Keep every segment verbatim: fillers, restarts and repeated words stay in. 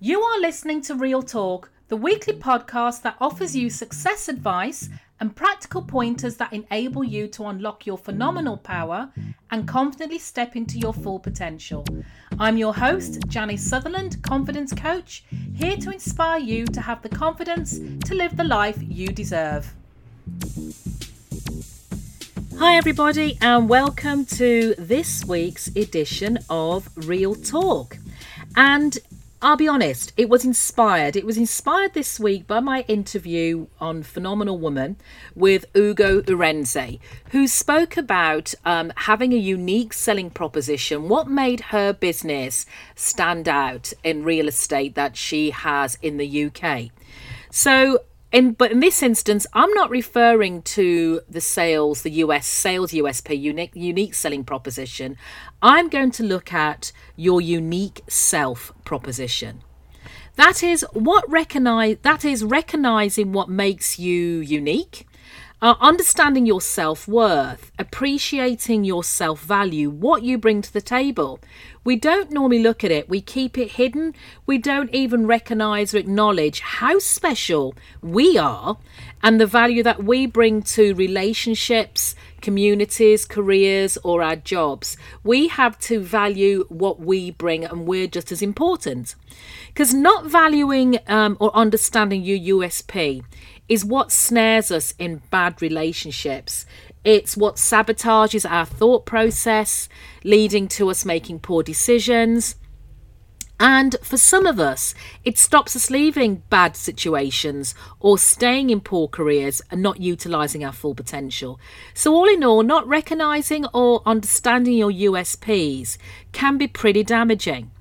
You are listening to Real Talk, the weekly podcast that offers you success advice and practical pointers that enable you to unlock your phenomenal power and confidently step into your full potential. I'm your host, Janice Sutherland, Confidence Coach, here to inspire you to have the confidence to live the life you deserve. Hi everybody, and welcome to this week's edition of Real Talk. And I'll be honest, it was inspired. It was inspired this week by my interview on Phenomenal Woman with Ugo Urense, who spoke about um, having a unique selling proposition, what made her business stand out in real estate that she has in the U K. So, in, but in this instance, I'm not referring to the sales, the U S sales U S P, unique, unique selling proposition. I'm going to look at your unique self proposition. That is what recognize. That is recognizing what makes you unique, uh, understanding your self-worth, appreciating your self-value, what you bring to the table. We don't normally look at it. We keep it hidden. We don't even recognize or acknowledge how special we are and the value that we bring to relationships, communities, careers, or our jobs. We have to value what we bring, and we're just as important. Because not valuing um, or understanding your U S P is what snares us in bad relationships. It's what sabotages our thought process, leading to us making poor decisions. And for some of us, it stops us leaving bad situations or staying in poor careers and not utilising our full potential. So all in all, not recognising or understanding your U S Ps can be pretty damaging.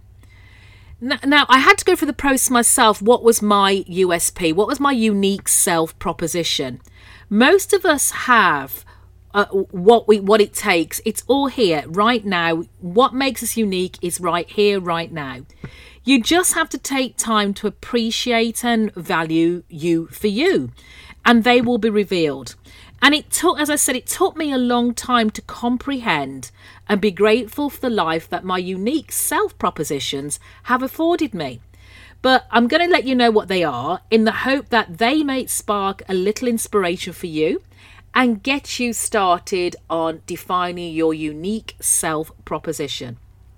Now, I had to go through the process myself. What was my U S P? What was my unique self proposition? Most of us have Uh, what we what it takes. It's all here right now. What makes us unique is right here, right now. You just have to take time to appreciate and value you for you, and they will be revealed. And it took, as I said, it took me a long time to comprehend and be grateful for the life that my unique self propositions have afforded me. But I'm going to let you know what they are in the hope that they may spark a little inspiration for you and get you started on defining your unique self proposition.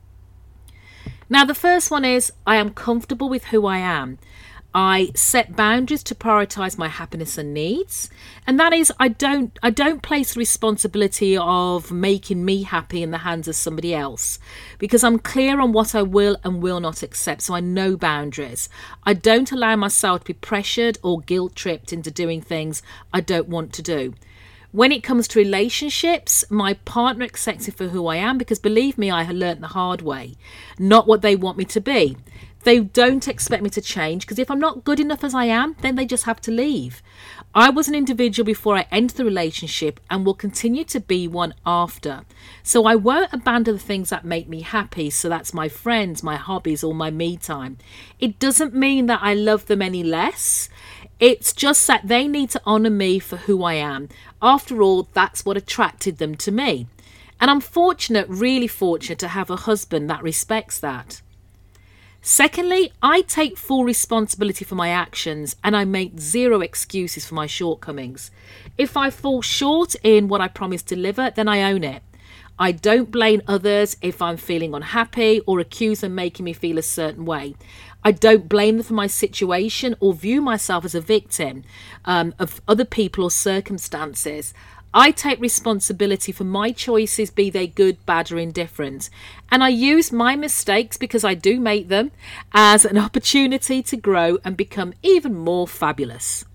Now, the first one is I am comfortable with who I am. I set boundaries to prioritize my happiness and needs, and that is I don't I don't place the responsibility of making me happy in the hands of somebody else, because I'm clear on what I will and will not accept. So I know boundaries. I don't allow myself to be pressured or guilt tripped into doing things I don't want to do. When it comes to relationships, my partner accepts me for who I am, because believe me, I have learnt the hard way, not what they want me to be. They don't expect me to change, because if I'm not good enough as I am, then they just have to leave. I was an individual before I entered the relationship and will continue to be one after. So I won't abandon the things that make me happy. So that's my friends, my hobbies, or my me time. It doesn't mean that I love them any less. It's just that they need to honour me for who I am. After all, that's what attracted them to me. And I'm fortunate, really fortunate, to have a husband that respects that. Secondly, I take full responsibility for my actions and I make zero excuses for my shortcomings. If I fall short in what I promised to deliver, then I own it. I don't blame others if I'm feeling unhappy or accuse them of making me feel a certain way. I don't blame them for my situation or view myself as a victim um, of other people or circumstances. I take responsibility for my choices, be they good, bad or indifferent. And I use my mistakes, because I do make them, as an opportunity to grow and become even more fabulous.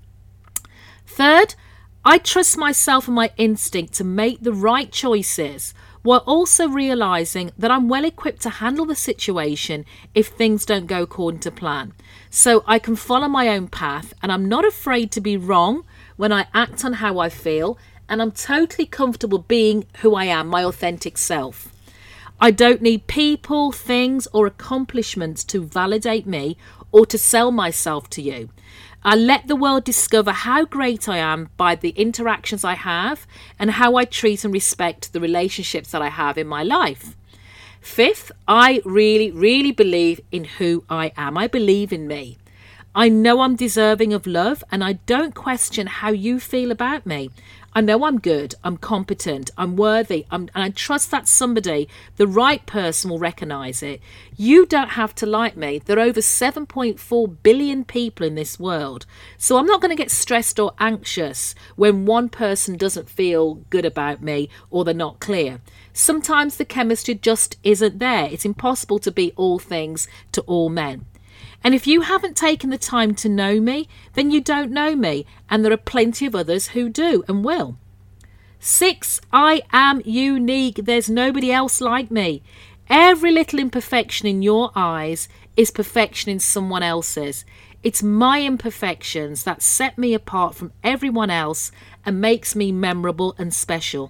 Third, I trust myself and my instinct to make the right choices, while also realising that I'm well equipped to handle the situation if things don't go according to plan. So I can follow my own path, and I'm not afraid to be wrong when I act on how I feel, and I'm totally comfortable being who I am, my authentic self. I don't need people, things or accomplishments to validate me or to sell myself to you. I let the world discover how great I am by the interactions I have and how I treat and respect the relationships that I have in my life. Fifth, I really, really believe in who I am. I believe in me. I know I'm deserving of love, and I don't question how you feel about me. I know I'm good, I'm competent, I'm worthy, I'm, and I trust that somebody, the right person, will recognise it. You don't have to like me. There are over seven point four billion people in this world. So I'm not going to get stressed or anxious when one person doesn't feel good about me or they're not clear. Sometimes the chemistry just isn't there. It's impossible to be all things to all men. And if you haven't taken the time to know me, then you don't know me. And there are plenty of others who do and will. Six, I am unique. There's nobody else like me. Every little imperfection in your eyes is perfection in someone else's. It's my imperfections that set me apart from everyone else and makes me memorable and special.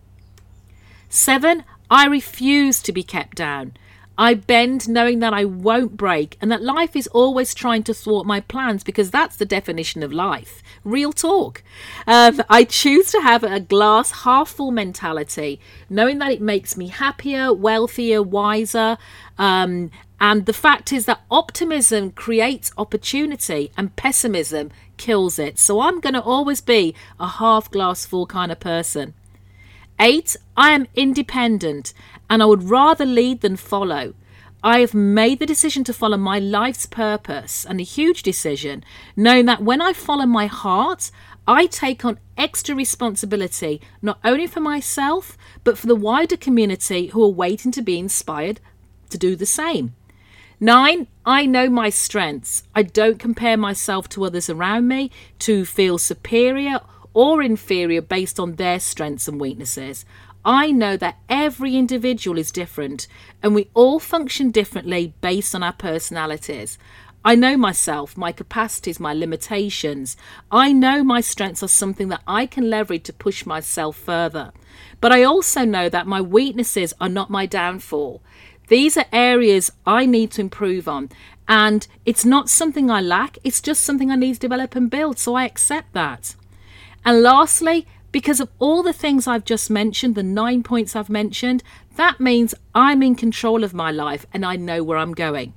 Seven, I refuse to be kept down. I bend knowing that I won't break and that life is always trying to thwart my plans, because that's the definition of life. Real talk. Um, I choose to have a glass half full mentality, knowing that it makes me happier, wealthier, wiser. Um, and the fact is that optimism creates opportunity and pessimism kills it. So I'm going to always be a half glass full kind of person. Eight, I am independent and I would rather lead than follow. I have made the decision to follow my life's purpose, and a huge decision, knowing that when I follow my heart, I take on extra responsibility, not only for myself, but for the wider community who are waiting to be inspired to do the same. Nine, I know my strengths. I don't compare myself to others around me to feel superior or inferior based on their strengths and weaknesses. I know that every individual is different and we all function differently based on our personalities. I know myself, my capacities, my limitations. I know my strengths are something that I can leverage to push myself further. But I also know that my weaknesses are not my downfall. These are areas I need to improve on. And it's not something I lack, it's just something I need to develop and build. So I accept that. And lastly, because of all the things I've just mentioned, the nine points I've mentioned, that means I'm in control of my life and I know where I'm going.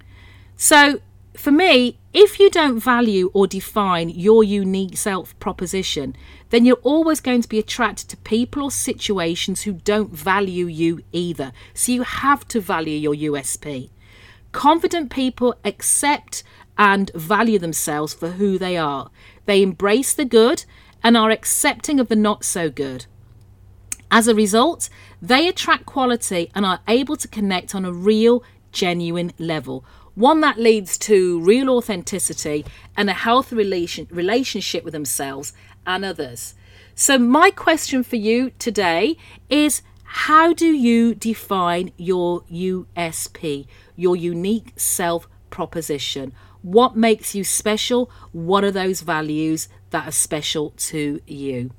So for me, if you don't value or define your unique self proposition, then you're always going to be attracted to people or situations who don't value you either. So you have to value your U S P. Confident people accept and value themselves for who they are. They embrace the good and are accepting of the not so good. As a result, they attract quality and are able to connect on a real, genuine level. One that leads to real authenticity and a healthy relation, relationship with themselves and others. So my question for you today is, how do you define your U S P, your unique self proposition? What makes you special? What are those values that are special to you?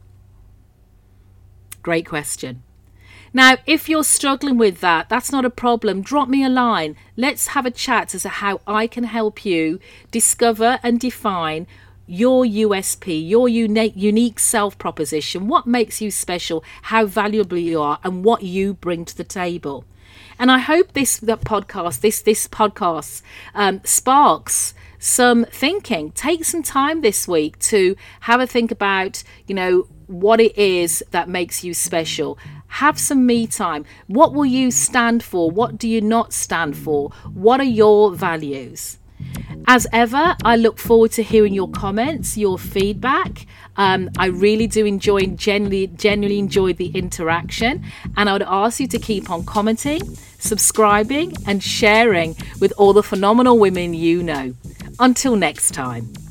Great question. Now, if you're struggling with that, that's not a problem. Drop me a line. Let's have a chat as to how I can help you discover and define your U S P, your unique, unique self proposition. What makes you special, how valuable you are, and what you bring to the table. And I hope this the podcast, this this podcast um, sparks some thinking. Take some time this week to have a think about, you know, what it is that makes you special. Have some me time. What will you stand for? What do you not stand for? What are your values? As ever, I look forward to hearing your comments, your feedback. Um, I really do enjoy, genuinely, genuinely enjoy the interaction. And I would ask you to keep on commenting, subscribing and sharing with all the phenomenal women you know. Until next time.